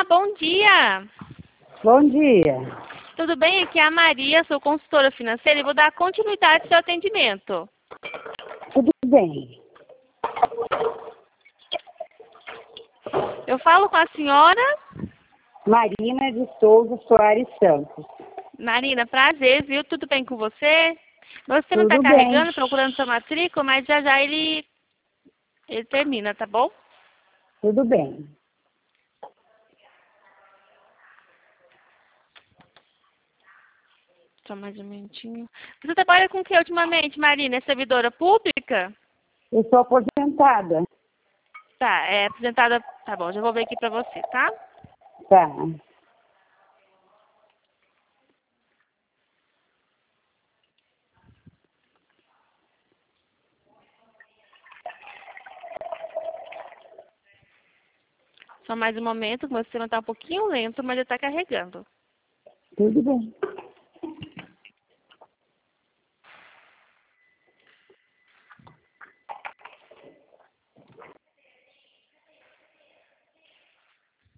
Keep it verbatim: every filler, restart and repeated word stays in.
bom dia. Bom dia. Tudo bem? Aqui é a Maria, sou consultora financeira e vou dar continuidade ao seu atendimento. Tudo bem. Eu falo com a senhora? Marina de Souza Soares Santos. Marina, prazer, viu? Tudo bem com você? Meu sistema está Tudo carregando, bem. procurando sua matrícula, mas já já ele, ele termina, tá bom? Tudo bem. Só mais um minutinho. Você trabalha com o que ultimamente, Marina? É servidora pública? Eu sou aposentada. Tá, é apresentada... Tá bom, já vou ver aqui pra você, tá? Tá. Só mais um momento, o meu sistema tá um pouquinho lento, mas ele tá carregando. Tudo bem.